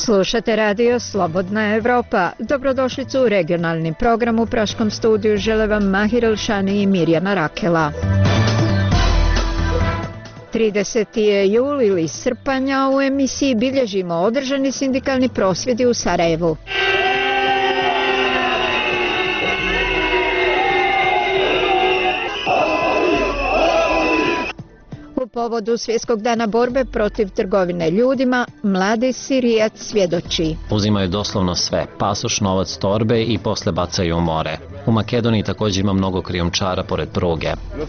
Slušate radio Slobodna Evropa. Dobrodošlicu u regionalni program. U Praškom studiju žele vam Mahir Elšani i Mirjana Rakela. 30. je jul ili srpanja, u emisiji bilježimo održani sindikalni prosvjedi u Sarajevu. U povodu Svjetskog dana borbe protiv trgovine ljudima, mladi Sirijac svjedoči. Uzimaju doslovno sve, pasoš, novac, torbe i posle bacaju u more. U Makedoniji također ima mnogo krijumčara pored pruge.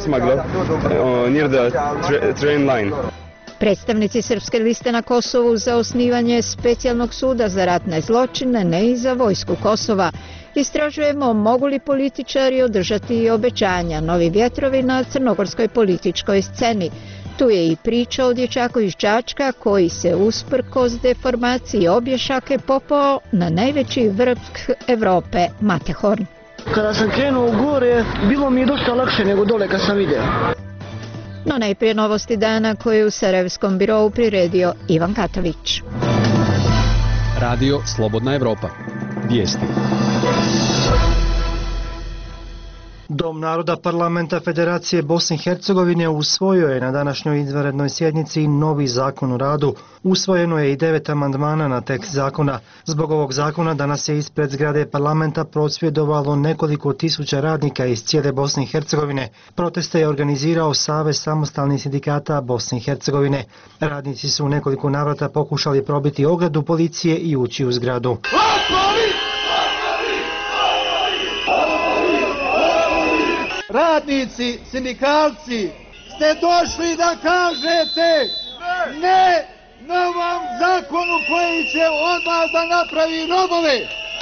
Predstavnici Srpske liste na Kosovu za osnivanje specijalnog suda za ratne zločine, ne i za vojsku Kosova. Istražujemo mogu li političari održati obećanja, novi vjetrovi na crnogorskoj političkoj sceni. Tu je i priča o dječaku iz Čačka koji se usprkos deformaciji obje šake popao na najveći vrh Evrope, Matterhorn. Kada sam krenuo u gore, bilo mi je dosta lakše nego dole kad sam vidio. No najprije novosti dana koje je u Sarajevskom birovu priredio Ivan Katović. Radio Slobodna Evropa. Vijesti. Dom naroda Parlamenta Federacije Bosne i Hercegovine usvojio je na današnjoj izvanrednoj sjednici novi zakon o radu. Usvojeno je i 9 amandmana na tekst zakona. Zbog ovog zakona danas je ispred zgrade parlamenta prosvjedovalo nekoliko tisuća radnika iz cijele Bosne i Hercegovine. Proteste je organizirao Savez samostalnih sindikata Bosne i Hercegovine. Radnici su u nekoliko navrata pokušali probiti ogradu policije i ući u zgradu. Radnici, sindikalci, ste došli da kažete ne novom zakonu koji će odmah da napravi robove.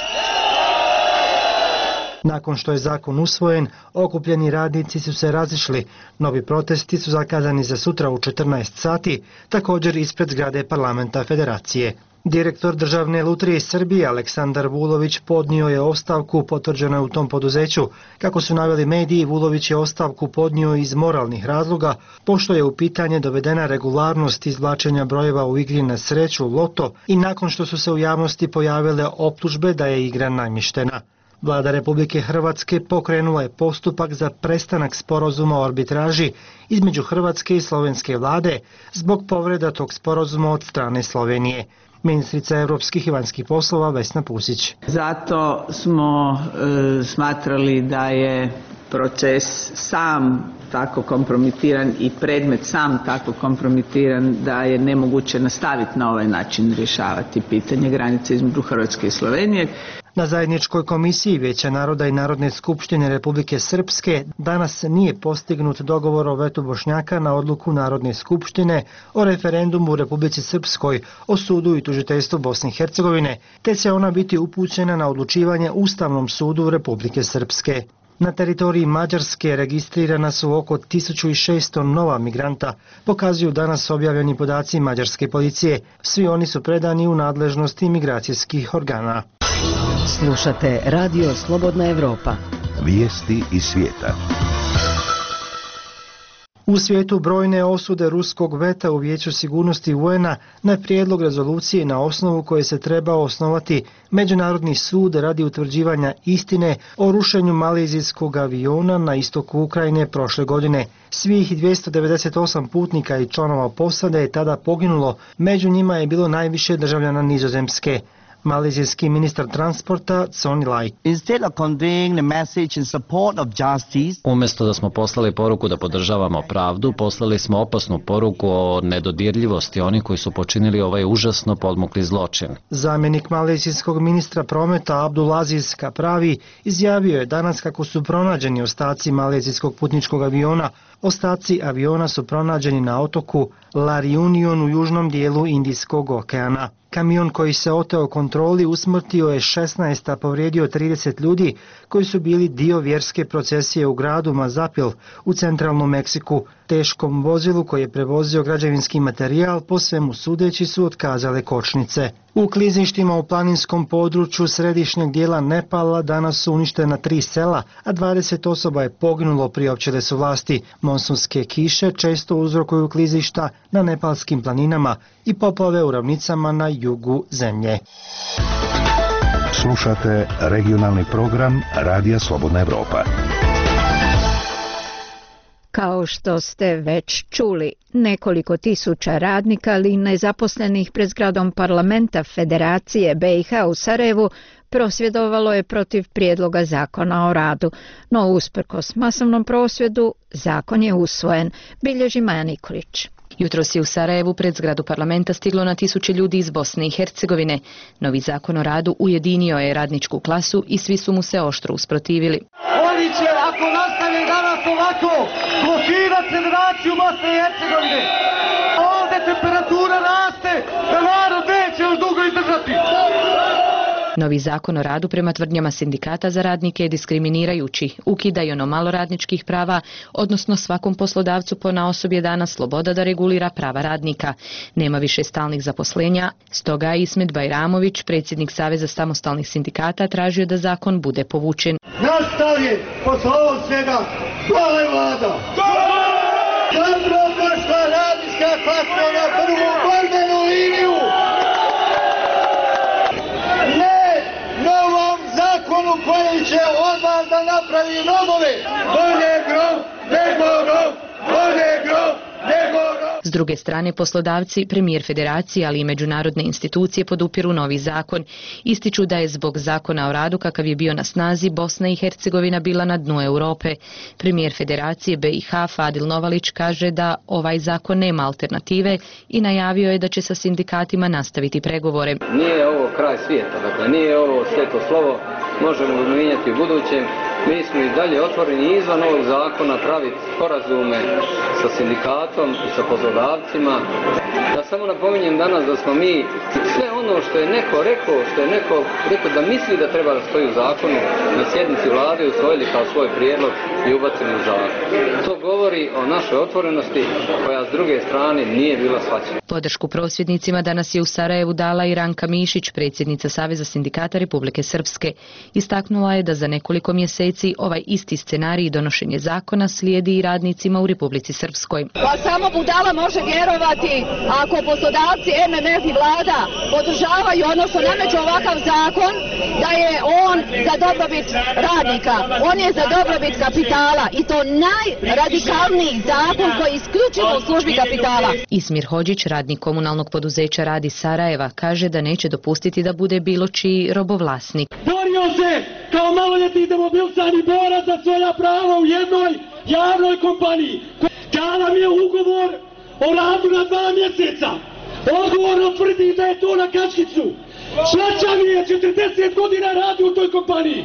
Nakon što je zakon usvojen, okupljeni radnici su se razišli. Novi protesti su zakazani za sutra u 14 sati, također ispred zgrade parlamenta Federacije. Direktor Državne lutrije Srbije Aleksandar Vulović podnio je ostavku, potvrđeno je u tom poduzeću. Kako su naveli mediji, Vulović je ostavku podnio iz moralnih razloga, pošto je u pitanje dovedena regularnost izvlačenja brojeva u igri na sreću Loto i nakon što su se u javnosti pojavile optužbe da je igra namještena. Vlada Republike Hrvatske pokrenula je postupak za prestanak sporazuma o arbitraži između Hrvatske i slovenske vlade zbog povreda tog sporazuma od strane Slovenije. Ministrica europskih i vanjskih poslova Vesna Pusić. Zato smo smatrali da je proces sam tako kompromitiran i predmet sam tako kompromitiran da je nemoguće nastaviti na ovaj način rješavati pitanje granice između Hrvatske i Slovenije. Na zajedničkoj komisiji Vijeća naroda i Narodne skupštine Republike Srpske danas nije postignut dogovor o vetu Bošnjaka na odluku Narodne skupštine o referendumu u Republici Srpskoj o sudu i tužiteljstvu Bosne i Hercegovine, te će ona biti upućena na odlučivanje Ustavnom sudu Republike Srpske. Na teritoriji Mađarske registrirana su oko 1600 nova migranta, pokazuju danas objavljeni podaci mađarske policije. Svi oni su predani u nadležnost imigracijskih organa. Slušate Radio Slobodna Evropa. Vijesti iz svijeta. U svijetu brojne osude ruskog veta u Vijeću sigurnosti UN-a na prijedlog rezolucije na osnovu koje se treba osnovati Međunarodni sud radi utvrđivanja istine o rušenju malezijskog aviona na istoku Ukrajine prošle godine. Svih 298 putnika i članova posade je tada poginulo, među njima je bilo najviše državljana Nizozemske. Malezijski ministar transporta Soni Lai. Umjesto da smo poslali poruku da podržavamo pravdu, poslali smo opasnu poruku o nedodirljivosti onih koji su počinili ovaj užasno podmukli zločin. Zamjenik malezijskog ministra prometa Abdulaziz Kapravi izjavio je danas kako su pronađeni ostaci malezijskog putničkog aviona. Ostaci aviona su pronađeni na otoku La Reunion u južnom dijelu Indijskog okeana. Kamion koji se oteo kontroli usmrtio je 16, a povrijedio 30 ljudi koji su bili dio vjerske procesije u gradu Mazapil u centralnom Meksiku. Teškom vozilu koji je prevozio građevinski materijal po svemu sudeći su otkazale kočnice. U klizištima u planinskom području središnjeg dijela Nepala danas su uništena 3 sela, a 20 osoba je poginulo, priopćile su vlasti. Monsunske kiše često uzrokuju klizišta na nepalskim planinama i poplave u ravnicama na jugu zemlje. Slušate regionalni program Radija Slobodna Evropa. Kao što ste već čuli, nekoliko tisuća radnika ali nezaposlenih pred zgradom parlamenta Federacije BiH u Sarajevu prosvjedovalo je protiv prijedloga zakona o radu, no usprkos masovnom prosvjedu zakon je usvojen, bilježi Maja Nikolić. Jutros je u Sarajevu pred zgradu parlamenta stiglo na tisuće ljudi iz Bosne i Hercegovine. Novi zakon o radu ujedinio je radničku klasu i svi su mu se oštro usprotivili. Oni će, ako nastave danas ovako, blokirati Federaciju Bosne i Hercegovine. Ovdje temperatura raste, da narod neće još dugo izdržati. Novi zakon o radu prema tvrdnjama sindikata za radnike je diskriminirajući, ukida i ono malo radničkih prava, odnosno svakom poslodavcu ponaosob je dana sloboda da regulira prava radnika. Nema više stalnih zaposlenja, stoga je Ismet Bajramović, predsjednik Saveza samostalnih sindikata, tražio da zakon bude povučen. Nastavi posle ovog svega, hvala je vlada! Dobro došla radnička klasa na prvu borbenu liniju! Zakonu koji će odmah da napravi nogove. Bolje grom, nego grom, bolje grom, nego grom. S druge strane, poslodavci, premijer Federacije, ali i međunarodne institucije podupiru novi zakon. Ističu da je zbog zakona o radu kakav je bio na snazi Bosna i Hercegovina bila na dnu Europe. Premijer Federacije BiH Fadil Novalić kaže da ovaj zakon nema alternative i najavio je da će sa sindikatima nastaviti pregovore. Nije ovo kraj svijeta, dakle nije ovo sveto slovo, možemo ga mijenjati u budućem. Mi smo i dalje otvoreni izvan ovog zakona praviti sporazume sa sindikatom i sa poslodavcima. Ja samo napominjem danas da smo mi sve ono što je neko rekao da misli da treba da stoji u zakonu na sjednici vlade usvojili kao svoj prijedlog i ubacili u zakon. To govori o našoj otvorenosti koja s druge strane nije bila shvaćena. Podršku prosvjednicima danas je u Sarajevu dala i Ranka Mišić, predsjednica Saveza sindikata Republike Srpske. Istaknula je da za nekoliko mjeseci ovaj isti scenarij donošenje zakona slijedi i radnicima u Republici Srpskoj. Pa samo budala može vjerovati ako poslodavci, MMF i vlada podržavaju, odnosno nameću ovakav zakon, da je on za dobrobit radnika. On je za dobrobit kapitala i to najradikalniji zakon koji je isključivo u službi kapitala. Ismir Hodžić, radnik komunalnog poduzeća Radi Sarajeva, kaže da neće dopustiti da bude bilo čiji robovlasnik. Borio se kao maloljetni demobilcani borac za svoja prava u jednoj javnoj kompaniji. Dala mi je ugovor o radu na 2 mjeseca. Odgovorno tvrdi da je to na kačkicu. Šlača mi je 40 godina radi u toj kompaniji.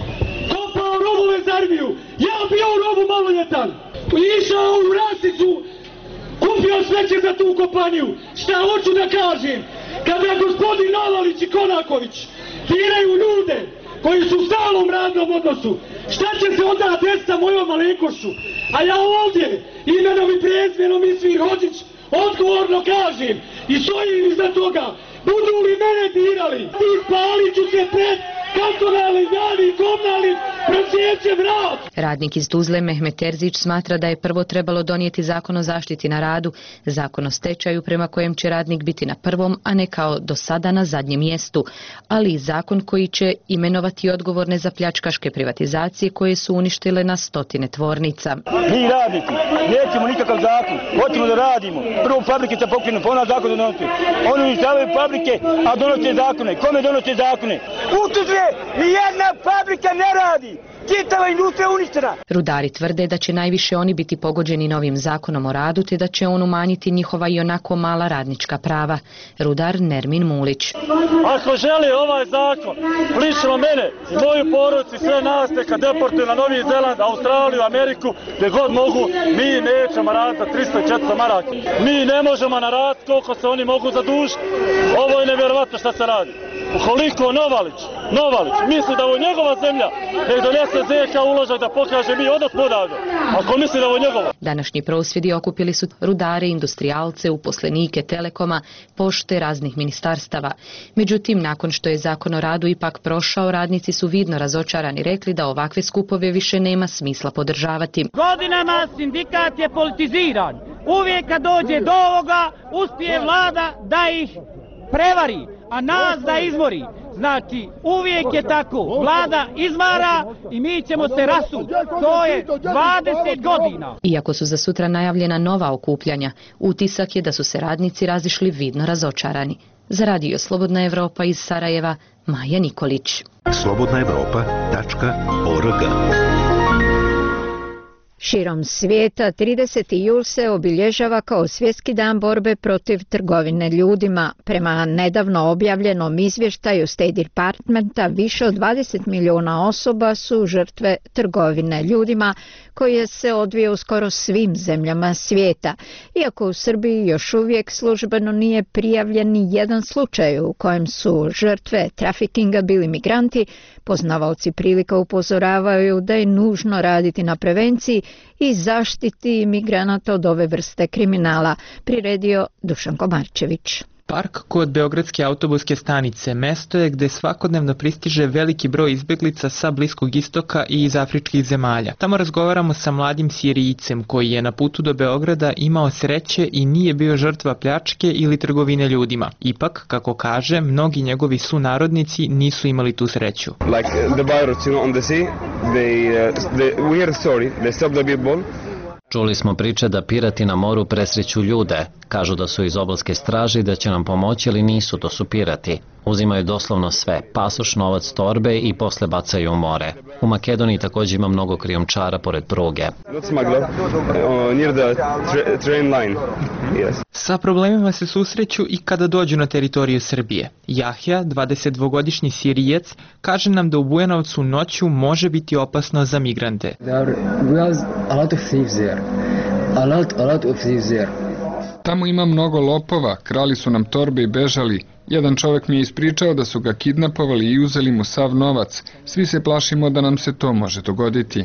Kopao robove za armiju. Ja bio u robu maloljetan. Išao u Rasicu. Kupio smeće za tu kompaniju. Šta hoću da kažem? Kada gospodin Novalić i Konaković biraju ljude koji su u stalnom radnom odnosu, šta će se onda desiti sa mojom malenkošću? A ja ovdje, imenom i prezmenom Ismir Hodžić, odgovorno kažem i stojim iza toga, budu li mene dirali, ispalit ću se pred kantonalnim, javnim, komunalnim, prosjeće vrat. Radnik iz Tuzle Mehmet Terzić smatra da je prvo trebalo donijeti zakon o zaštiti na radu, zakon o stečaju prema kojem će radnik biti na prvom, a ne kao do sada na zadnjem mjestu, ali i zakon koji će imenovati odgovorne za pljačkaške privatizacije koje su uništile na stotine tvornica. Mi radnici nećemo nikakav zakon, hoćemo da radimo. Prvo fabrike se pokrenu, pa ona zakon donosi. Oni uništavaju fabrike, a donose zakone. Kome donose zakone? U Tuzle nijedna fabrika ne radi. Čitava industrija uništena. Rudari tvrde da će najviše oni biti pogođeni novim zakonom o radu, te da će on umanjiti njihova i onako mala radnička prava. Rudar Nermin Mulić. Ako želi ovaj zakon, lično mene i moju porodicu i sve nas neka deportuju na Novi Zeland, Australiju, Ameriku, gdje god mogu, mi nećemo raditi za 300-400 maraka. Mi ne možemo naraditi koliko se oni mogu zadužiti. Ovo je nevjerovatno šta se radi. Ukoliko Novalić misli da ovo je njegova zemlja, nek donese ZK uložak da pokaže mi odnosno odavde. Ako misli da ovo je njegova. Današnji prosvjedi okupili su rudare, industrijalce, uposlenike Telekoma, pošte, raznih ministarstava. Međutim, nakon što je zakon o radu ipak prošao, radnici su vidno razočarani rekli da ovakve skupove više nema smisla podržavati. Godinama sindikat je politiziran. Uvijek kad dođe do ovoga, uspije vlada da ih prevari, a nas da izmori. Znači, uvijek je tako. Vlada izmara i mi ćemo se rasut. To je 20 godina. Iako su za sutra najavljena nova okupljanja, utisak je da su se radnici razišli vidno razočarani. Za Radio Slobodna Evropa iz Sarajeva, Maja Nikolić. slobodnaevropa.org. Širom svijeta 30. jul se obilježava kao Svjetski dan borbe protiv trgovine ljudima. Prema nedavno objavljenom izvještaju State Departmenta, više od 20 milijuna osoba su žrtve trgovine ljudima koje se odvije u skoro svim zemljama svijeta. Iako u Srbiji još uvijek službeno nije prijavljen ni jedan slučaj u kojem su žrtve trafikinga bili migranti, poznavaoci prilika upozoravaju da je nužno raditi na prevenciji i zaštiti migranata od ove vrste kriminala, priredio Dušan Komarčević. Park kod Beogradske autobuske stanice mesto je gde svakodnevno pristiže veliki broj izbjeglica sa Bliskog istoka i iz afričkih zemalja. Tamo razgovaramo sa mladim Sirijcem koji je na putu do Beograda imao sreće i nije bio žrtva pljačke ili trgovine ljudima. Ipak, kako kaže, mnogi njegovi sunarodnici nisu imali tu sreću. Like the virus, on the sea, we hear the story, they stop the people. Čuli smo priče da pirati na moru presreću ljude. Kažu da su iz obalske straže i da će nam pomoći, ali nisu, to su pirati. Uzimaju doslovno sve, pasoš, novac, torbe i posle bacaju u more. U Makedoniji također ima mnogo krijumčara pored pruge. Sa problemima se susreću i kada dođu na teritoriju Srbije. Jahja, 22-godišnji Sirijac, kaže nam da u Bujanovcu noću može biti opasno za migrante. Tamo ima mnogo lopova, krali su nam torbe i bežali. Jedan čovjek mi je ispričao da su ga kidnapovali i uzeli mu sav novac. Svi se plašimo da nam se to može dogoditi.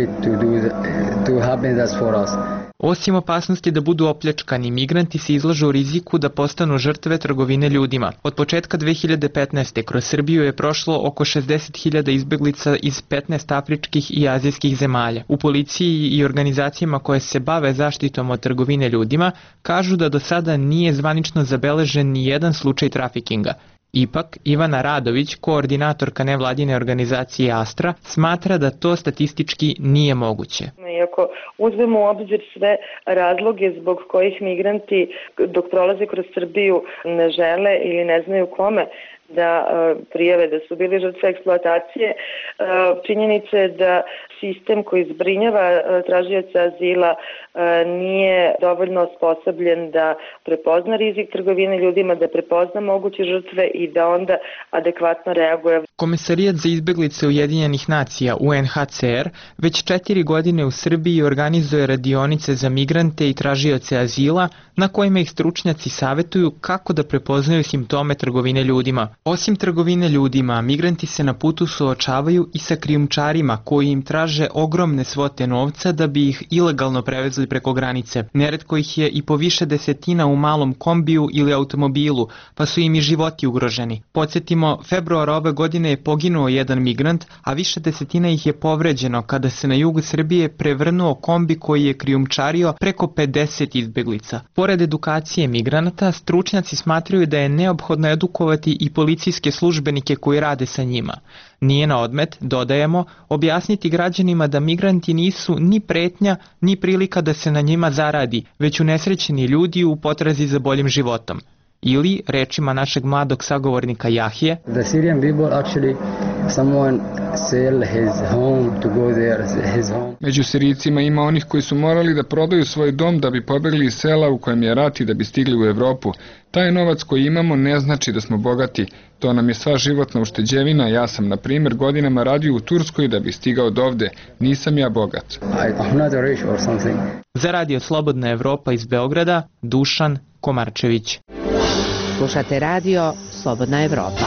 Osim opasnosti da budu opljačkani, migranti se izlažu u riziku da postanu žrtve trgovine ljudima. Od početka 2015. kroz Srbiju je prošlo oko 60.000 izbjeglica iz 15 afričkih i azijskih zemalja. U policiji i organizacijama koje se bave zaštitom od trgovine ljudima kažu da do sada nije zvanično zabeležen ni jedan slučaj trafikinga. Ipak, Ivana Radović, koordinatorka nevladine organizacije Astra, smatra da to statistički nije moguće. Iako uzmemo u obzir sve razloge zbog kojih migranti dok prolaze kroz Srbiju ne žele ili ne znaju kome da prijave da su bili žrtve eksploatacije, činjenica je da sistem koji zbrinjava tražioca azila nije dovoljno osposobljen da prepozna rizik trgovine ljudima, da prepozna moguće žrtve i da onda adekvatno reaguje. Komesarijat za izbjeglice Ujedinjenih nacija, UNHCR, već 4 godine u Srbiji organizuje radionice za migrante i tražioce azila na kojima ih stručnjaci savjetuju kako da prepoznaju simptome trgovine ljudima. Osim trgovine ljudima, migranti se na putu suočavaju i sa krijumčarima koji im traže ogromne svote novca da bi ih ilegalno prevezli preko granice. Neretko ih je i po više desetina u malom kombiju ili automobilu, pa su im i životi ugroženi. Podsjetimo, februara ove godine je poginuo jedan migrant, a više desetina ih je povređeno kada se na jugu Srbije prevrnuo kombi koji je krijumčario preko 50 izbjeglica. Pored edukacije migranata, stručnjaci smatraju da je neophodno edukovati i policijske službenike koji rade sa njima. Nije na odmet, dodajemo, objasniti građanima da migranti nisu ni pretnja, ni prilika da se na njima zaradi, već unesrećeni ljudi u potrazi za boljim životom. Ili, rečima našeg mladog sagovornika Jahije, među Sirijcima ima onih koji su morali da prodaju svoj dom da bi pobegli iz sela u kojem je rat i da bi stigli u Evropu. Taj novac koji imamo ne znači da smo bogati. To nam je sva životna ušteđevina. Ja sam, na primjer, godinama radio u Turskoj da bih stigao dovde. Nisam ja bogat. Za Radio Slobodna Evropa iz Beograda, Dušan Komarčević. Slušate Radio Slobodna Evropa.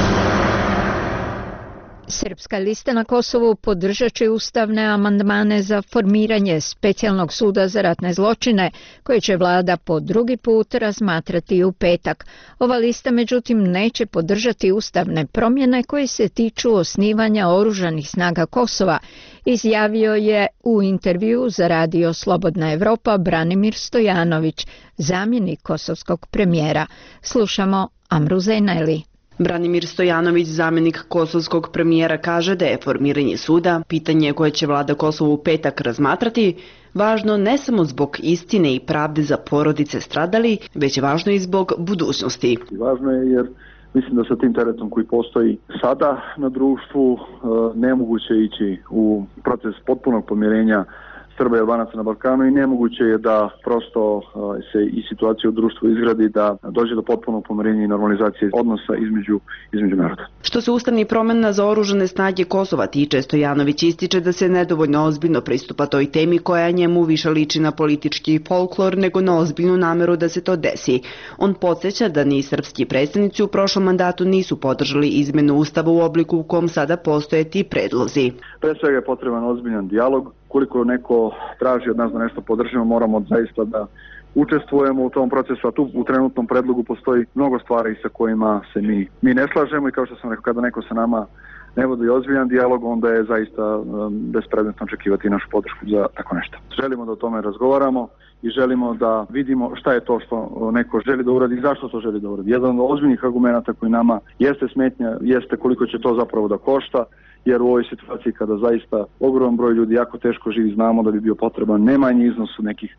Srpska lista na Kosovu podržat će ustavne amandmane za formiranje specijalnog suda za ratne zločine, koje će vlada po drugi put razmatrati u petak. Ova lista međutim neće podržati ustavne promjene koje se tiču osnivanja oružanih snaga Kosova, izjavio je u intervju za Radio Slobodna Evropa Branimir Stojanović, zamjenik kosovskog premijera. Slušamo Amru Zaineli. Branimir Stojanović, zamjenik kosovskog premijera, kaže da je formiranje suda pitanje koje će vlada Kosova u petak razmatrati važno ne samo zbog istine i pravde za porodice stradali, već je važno i zbog budućnosti. Važno je jer mislim da sa tim teretom koji postoji sada na društvu nemoguće ići u proces potpunog pomirenja Srba i Albanaca na Balkanu i nemoguće je da prosto se i situacija u društvu izgradi da dođe do potpunog pomirenja i normalizacije odnosa između naroda. Što se ustavnih promjena za oružane snage Kosova tiče, Stojanović ističe da se nedovoljno ozbiljno pristupa toj temi koja njemu više liči na politički folklor nego na ozbiljnu nameru da se to desi. On podsjeća da ni srpski predstavnici u prošlom mandatu nisu podržali izmenu ustava u obliku u kom sada postoje ti predlozi. Pre svega je potreban ozbiljan dijalog. Koliko neko traži od nas da nešto podržimo, moramo zaista da učestvujemo u tom procesu, a tu u trenutnom predlogu postoji mnogo stvari sa kojima se mi ne slažemo i kao što sam rekao, kada neko sa nama ne vodi ozbiljan dijalog, onda je zaista bespredmetno očekivati našu podršku za tako nešto. Želimo da o tome razgovaramo i želimo da vidimo šta je to što neko želi da uradi i zašto to želi da uradi. Jedan od ozbiljnih argumenta koji nama jeste smetnja, jeste koliko će to zapravo da košta, jer u ovoj situaciji kada zaista ogroman broj ljudi jako teško živi, znamo da bi bio potreban ne manji iznos od nekih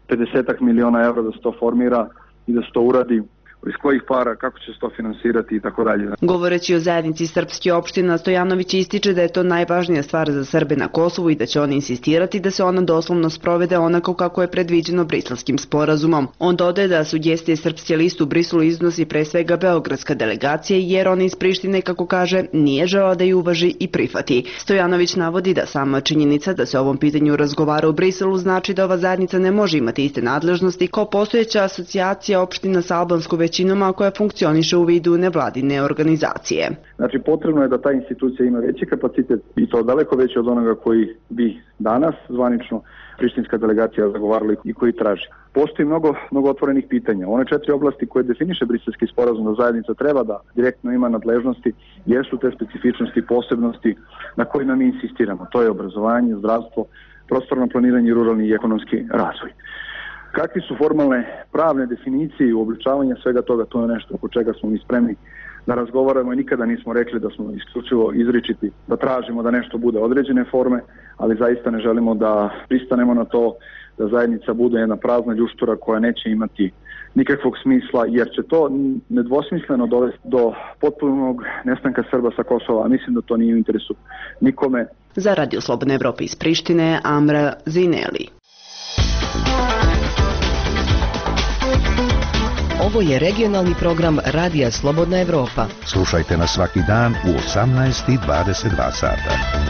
50 miliona evra da se to formira i da se to uradi, iz kojih para, kako će se to finansirati i tako dalje. Govoreći o zajednici srpskih opština, Stojanović ističe da je to najvažnija stvar za Srbe na Kosovu i da će oni insistirati da se ona doslovno sprovede onako kako je predviđeno Briselskim sporazumom. On dodaje da sugestije Srpske liste u Briselu iznosi pre svega beogradska delegacija jer ona iz Prištine, kako kaže, nije žela da ju uvaži i prihvati. Stojanović navodi da sama činjenica da se o ovom pitanju razgovara u Briselu znači da ova zajednica ne može imati iste nadležnosti kao postojeća asocijacija opština sa albanskom većinom koja funkcioniše u vidu nevladine organizacije. Znači potrebno je da ta institucija ima veći kapacitet i to daleko veći od onoga koji bi danas zvanično prištinska delegacija zagovarala i koji traži. Postoji mnogo otvorenih pitanja. One 4 oblasti koje definiše Briselski sporazum da zajednica treba da direktno ima nadležnosti jesu te specifičnosti i posebnosti na kojima mi insistiramo. To je obrazovanje, zdravstvo, prostorno planiranje i ruralni i ekonomski razvoj. Kakvi su formalne pravne definicije i uobličavanja svega toga, to je nešto oko čega smo mi spremni da razgovaramo i nikada nismo rekli da smo isključivo izričiti, da tražimo da nešto bude određene forme, ali zaista ne želimo da pristanemo na to da zajednica bude jedna prazna ljuštura koja neće imati nikakvog smisla, jer će to nedvosmisleno dovesti do potpunog nestanka Srba sa Kosova, a mislim da to nije u interesu nikome. Za Radio Slobodne Evrope iz Prištine, Amra Zaineli. Ovo je regionalni program Radija Slobodna Evropa. Slušajte nas svaki dan u 18:22 sata.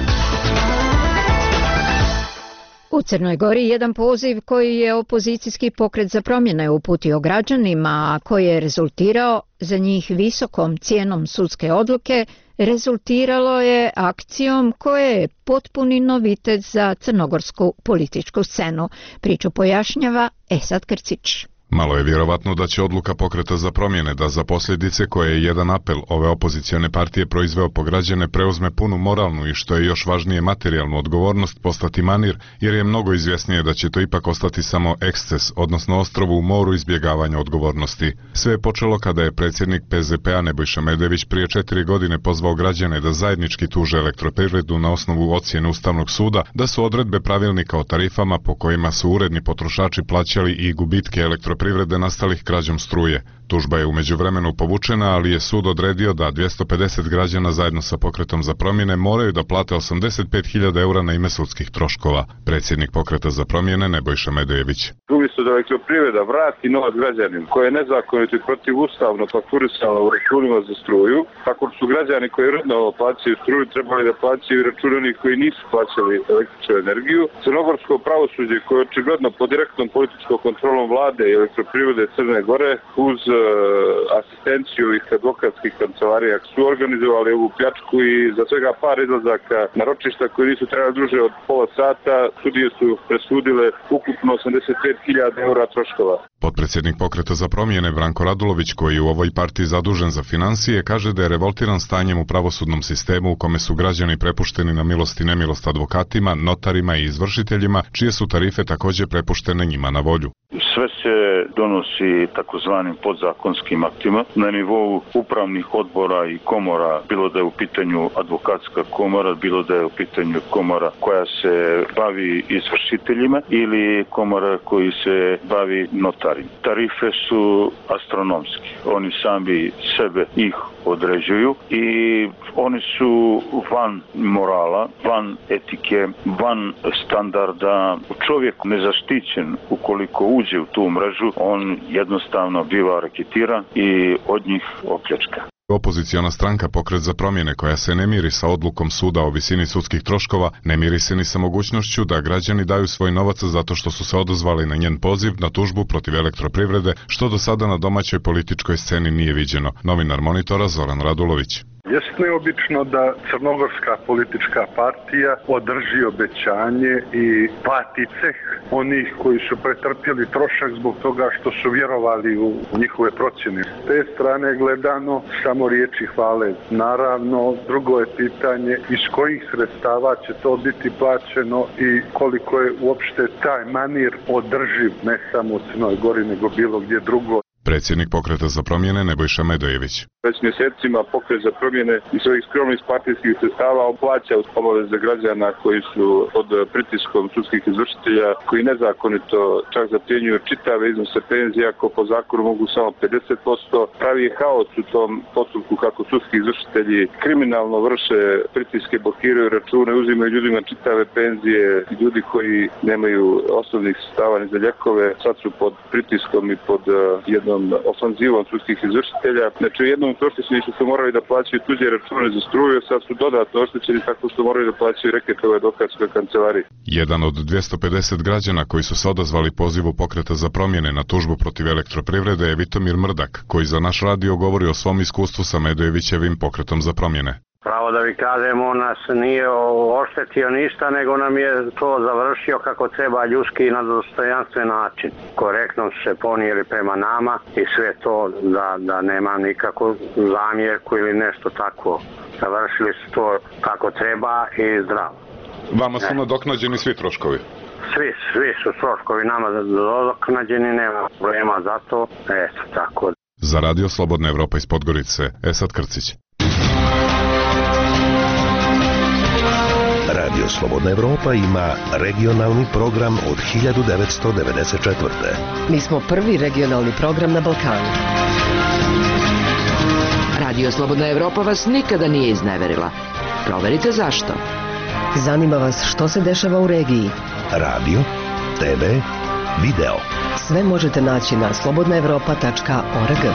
U Crnoj Gori jedan poziv koji je opozicijski pokret za promjene uputio građanima, a koji je rezultirao za njih visokom cijenom sudske odluke, rezultiralo je akcijom koja je potpuni novitet za crnogorsku političku scenu. Priču pojašnjava Esad Krcić. Malo je vjerovatno da će odluka pokreta za promjene da za posljedice koje je jedan apel ove opozicione partije proizveo po građane preuzme punu moralnu i što je još važnije materijalnu odgovornost postati manir, jer je mnogo izvjesnije da će to ipak ostati samo eksces, odnosno ostrovo u moru izbjegavanja odgovornosti. Sve je počelo kada je predsjednik PZP-a Nebojša Medević prije 4 godine pozvao građane da zajednički tuže Elektroprivredu na osnovu ocjene Ustavnog suda da su odredbe pravilnika o tarifama po kojima su uredni potrošači plaćali i gubitke elektroprivrede nastalih krađom struje. Tužba je u međuvremenu povučena, ali je sud odredio da 250 građana zajedno sa pokretom za promjene moraju da plate 85.000 eura na ime sudskih troškova. Predsjednik pokreta za promjene Nebojša Medejević. Umjesto da Elektroprivreda vrati novac građanima koje je nezakonito i protivustavno fakturisala u računima za struju, tako su građani koji redno plaćaju struju trebali da plaćaju račune onih koji nisu plaćali električnu energiju. Crnogorsko pravosuđe koje je očigledno pod direktnom političkom kontrolom vlade i Elektroprivrede Crne Gore uz asistenciju ih advokatskih kancelarija su organizovali ovu pljačku i za svega par izlazaka na ročišta koji nisu trebali duže od pola sata, sudije su presudile ukupno 85.000 eura troškova. Potpredsjednik Pokreta za promjene Branko Radulović, koji je u ovoj partiji zadužen za financije, kaže da je revoltiran stanjem u pravosudnom sistemu u kome su građani prepušteni na milost i nemilost advokatima, notarima i izvršiteljima, čije su tarife također prepuštene njima na volju. Sve se donosi takozvanim podzakonskim aktima na nivou upravnih odbora i komora, bilo da je u pitanju advokatska komora, bilo da je u pitanju komora koja se bavi izvršiteljima ili komora koji se bavi notarima. Tarife su astronomski. Oni sami sebe ih određuju i oni su van morala, van etike, van standarda. Čovjek nezaštićen ukoliko uđe u tu mrežu, on jednostavno biva reketiran i od njih opljačka. Opoziciona stranka Pokret za promjene, koja se ne miri sa odlukom suda o visini sudskih troškova, ne miri se ni sa mogućnošću da građani daju svoj novac zato što su se odazvali na njen poziv na tužbu protiv Elektroprivrede, što do sada na domaćoj političkoj sceni nije viđeno. Novinar Monitora Zoran Radulović. Jeste neobično da crnogorska politička partija održi obećanje i plati ceh onih koji su pretrpjeli trošak zbog toga što su vjerovali u njihove procjene. S te strane gledano samo riječi hvale. Naravno, drugo je pitanje iz kojih sredstava će to biti plaćeno i koliko je uopšte taj manir održiv ne samo u Crnoj Gori nego bilo gdje drugo. Predsjednik Pokreta za promjene Nebojša Medojević. Već mjesecima Pokret za promjene iz svojih skromnih partijskih sredstava plaća obaveze građana koji su pod pritiskom sudskih izvršitelja, koji nezakonito čak zapljenjuju čitave iznose penzija, ako po zakonu mogu samo 50%, pravi haos u tom postupku kako sudski izvršitelji kriminalno vrše pritiske, blokiraju račune, uzimaju ljudima čitave penzije, ljudi koji nemaju osnovnih sredstava ni za lijekove, sad su pod pritiskom i pod jednom ofanzivom sudskih izvršitelja. Znači jednom oštećeni što su morali da plaćaju tuđe račune za struju, sad su dodatno oštećeni tako što moraju da plaćaju reketove advokatskoj kancelariji. Jedan od 250 građana koji su se odazvali pozivu Pokreta za promjene na tužbu protiv Elektroprivrede je Vitomir Mrdak, koji za naš radio govori o svom iskustvu sa Medojevićevim Pokretom za promjene. Pravo da vi kažem, on nas nije oštetio ništa, nego nam je to završio kako treba, ljudski i na dostojanstven način. Korektno su se ponijeli prema nama i sve to da nema nikakvu zamjerku ili nešto tako. Završili su to kako treba i zdravo. Vama su nadoknađeni svi troškovi? Svi su troškovi nama nadoknađeni, nema problema za to. Eto, tako. Za Radio Slobodna Evropa iz Podgorice, Esad Krcić. Radio Slobodna Evropa ima regionalni program od 1994. Mi smo prvi regionalni program na Balkanu. Radio Slobodna Evropa vas nikada nije izneverila. Proverite zašto. Zanima vas što se dešava u regiji. Radio, TV, video. Sve možete naći na slobodnaevropa.org.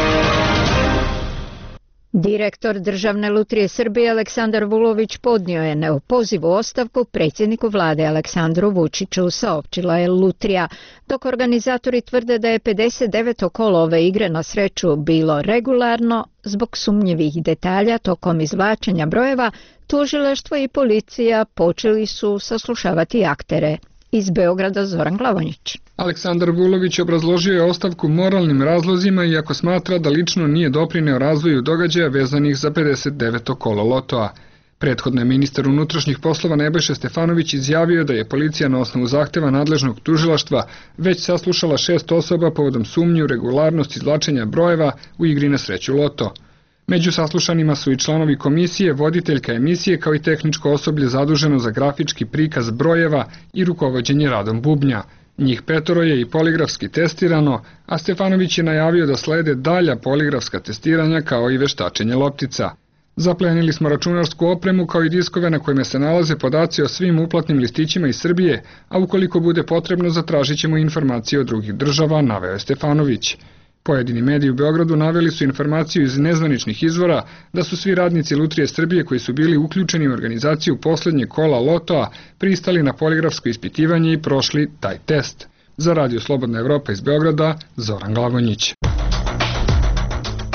Direktor Državne lutrije Srbije Aleksandar Vulović podnio je neopozivu ostavku predsjedniku vlade Aleksandru Vučiću, saopćila je Lutrija, dok organizatori tvrde da je 59. kolo ove igre na sreću bilo regularno. Zbog sumnjivih detalja tokom izvlačenja brojeva, tužilaštvo i policija počeli su saslušavati aktere. Iz Beograda Zoran Glavonjić. Aleksandar Vulović obrazložio je ostavku moralnim razlozima, iako smatra da lično nije doprineo razvoju događaja vezanih za 59. kolo lotoa. Prethodno je ministar unutrašnjih poslova Nebojša Stefanović izjavio da je policija na osnovu zahteva nadležnog tužilaštva već saslušala 6 osoba povodom sumnji u regularnost izvlačenja brojeva u igri na sreću loto. Među saslušanima su i članovi komisije, voditeljka emisije kao i tehničko osoblje zaduženo za grafički prikaz brojeva i rukovođenje radom bubnja. Njih 5 je i poligrafski testirano, a Stefanović je najavio da slede dalja poligrafska testiranja kao i veštačenje loptica. Zaplenili smo računarsku opremu kao i diskove na kojima se nalaze podaci o svim uplatnim listićima iz Srbije, a ukoliko bude potrebno zatražit ćemo informacije od drugih država, naveo je Stefanović. Pojedini mediji u Beogradu naveli su informaciju iz nezvaničnih izvora da su svi radnici Lutrije Srbije koji su bili uključeni u organizaciju poslednje kola lotoa pristali na poligrafsko ispitivanje i prošli taj test. Za Radio Slobodna Evropa iz Beograda, Zoran Glavonjić.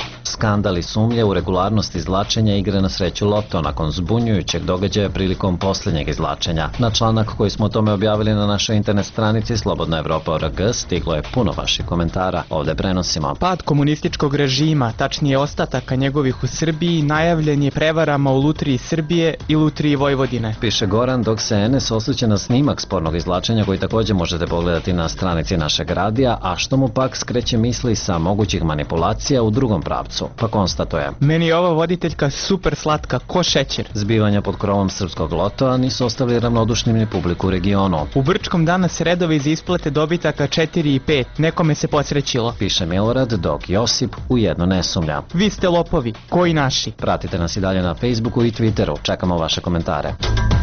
skandal i sumlje u regularnost izvlačenja igre na sreću Loto nakon zbunjujućeg događaja prilikom posljednjeg izvlačenja. Na članak koji smo o tome objavili na našoj internet stranici Slobodna Evropa.org stiglo je puno vaših komentara. Ovde prenosimo. Pad komunističkog režima, tačnije ostataka njegovih u Srbiji, najavljen je prevarama u Lutriji Srbije i Lutriji Vojvodine. Piše Goran, dok se Enes osvrće na snimak spornog izvlačenja koji također možete pogledati na stranici našeg radija, a što mu pak skreće misli sa mogućih manipulacija u drugom pravcu. Pa konstatuje: meni je ova voditeljka super slatka, ko šećer. Zbivanja pod krovom srpskog lotoa nisu ostavili ravnodušnim ni publiku u regionu. U Brčkom danas redovi za isplate dobitaka 4 i 5, nekome se posrećilo. Piše Milorad, dok Josip ujedno ne sumlja. Vi ste lopovi, koji naši? Pratite nas i dalje na Facebooku i Twitteru, čekamo vaše komentare.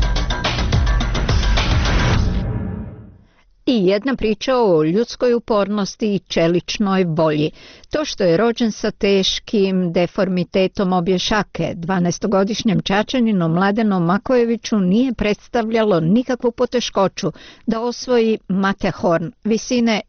I jedna priča o ljudskoj upornosti i čeličnoj volji. To što je rođen sa teškim deformitetom obje šake, 12-godišnjem Čačaninu Mladenu Makojeviću nije predstavljalo nikakvu poteškoću da osvoji Matterhorn visine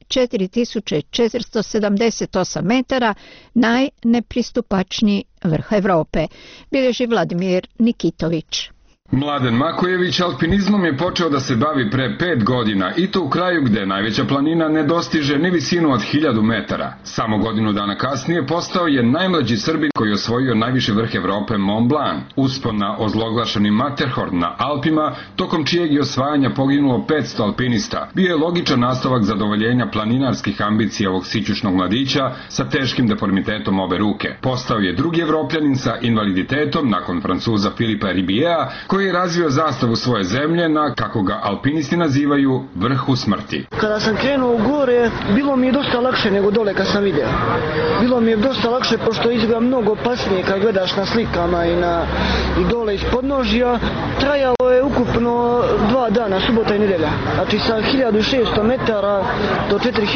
4478 metara, najnepristupačniji vrh Evrope, bilježi Vladimir Nikitović. Mladen Makojević alpinizmom je počeo da se bavi pre 5 godina i to u kraju gde najveća planina ne dostiže ni visinu od 1000 metara. Samo godinu dana kasnije postao je najmlađi Srbin koji je osvojio najviši vrh Evrope Mont Blanc. Uspon na ozloglašeni Matterhorn na Alpima, tokom čijeg je osvajanja poginulo 500 alpinista, bio je logičan nastavak zadovoljenja planinarskih ambicija ovog sićušnog mladića sa teškim deformitetom obe ruke. Postao je drugi Evropljanin sa invaliditetom nakon Francuza Filipa Ribiera, koji je razvio zastavu svoje zemlje na, kako ga alpinisti nazivaju, vrhu smrti. Kada sam krenuo u gore, bilo mi je dosta lakše nego dole kad sam video. Bilo mi je dosta lakše pošto izgleda mnogo opasnije kad gledaš na slikama i dole iz podnožja. Trajalo je ukupno 2 dana, subota i nedelja. Znači sa 1600 metara do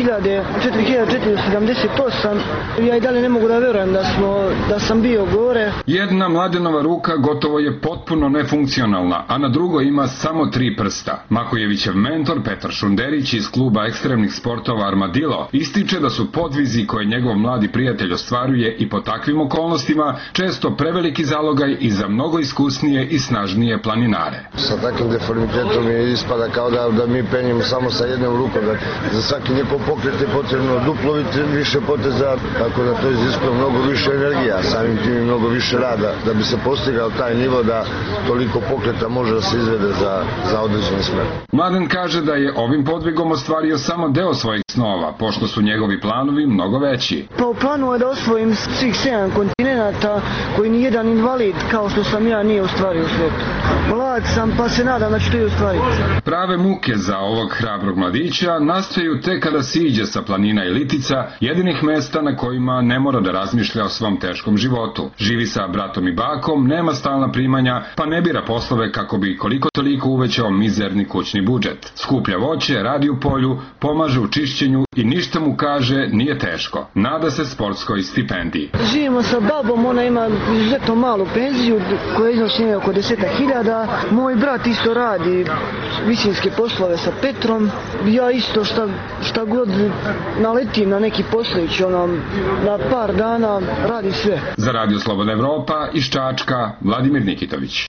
4478, ja i dalje ne mogu da verujem da sam bio gore. Jedna Mladenova ruka gotovo je potpuno nefunkcionalna, a na drugoj ima samo 3 prsta. Makojevićev mentor Petar Šunderić iz kluba ekstremnih sportova Armadillo ističe da su podvizi koje njegov mladi prijatelj ostvaruje i po takvim okolnostima često preveliki zalogaj i za mnogo iskusnije i snažnije planinare. Sa takvim deformitetom je ispada kao da mi penjemo samo sa jednom rukom. Za svaki njegov pokret je potrebno duplo više poteza, tako da to iziskuje mnogo više energija, samim tim i mnogo više rada da bi se postigao taj nivo da toliko pokreta može da se izvede za određeni smer. Mladen kaže da je ovim podvigom ostvario samo deo svojih snova, pošto su njegovi planovi mnogo veći. Pa u planu je da osvojim svih 7 kontinenta koji ni jedan invalid kao što sam ja nije ostvario u svijetu. Mlad sam pa se nadam da ću to i ostvariti. Prave muke za ovog hrabrog mladića nastaju tek kada siđe sa planina i litica, jedinih mesta na kojima ne mora da razmišlja o svom teškom životu. Živi sa bratom i bakom, nema stalna primanja, pa ne bira poslove kako bi koliko toliko uvećao mizerni kućni budžet. Skuplja voće, radi u polju, pomaže u čišćenju i ništa mu, kaže, nije teško. Nada se sportskoj stipendiji. Živimo sa babom, ona ima izuzetno malu penziju koja iznosi oko 10.000. Moj brat isto radi visinske poslove sa Petrom. Ja isto šta god naletim na neki poslović, na par dana radim sve. Za Radio Slobodna Evropa iz Čačka, Vladimir Nikitović.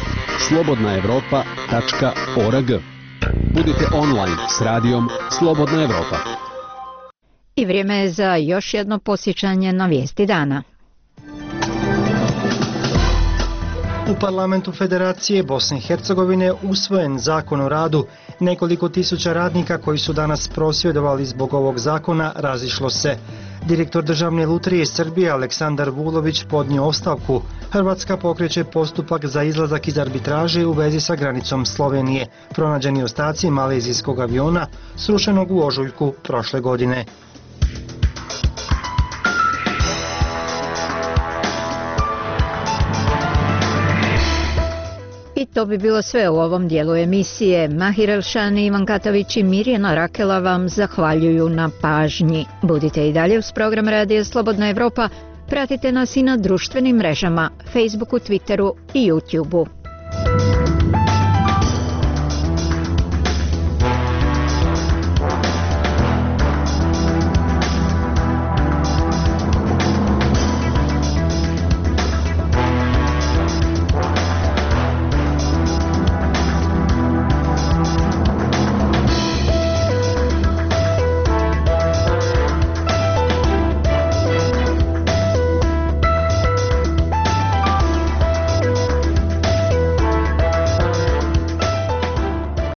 slobodnaevropa.org. Budite online s radijom Slobodna Evropa. I vrijeme je za još jedno posjećanje na vijesti dana. U parlamentu Federacije Bosne i Hercegovine usvojen zakon o radu. Nekoliko tisuća radnika koji su danas prosvjedovali zbog ovog zakona razišlo se. Direktor Državne lutrije Srbije Aleksandar Vulović podnio ostavku. Hrvatska pokreće postupak za izlazak iz arbitraže u vezi sa granicom Slovenije. Pronađeni ostaci malezijskog aviona srušenog u ožujku prošle godine. I to bi bilo sve u ovom dijelu emisije. Mahir Elšani, Ivan Katavić i Mirjana Rakela vam zahvaljuju na pažnji. Budite i dalje uz program Radija Slobodna Evropa. Pratite nas i na društvenim mrežama, Facebooku, Twitteru i YouTubeu.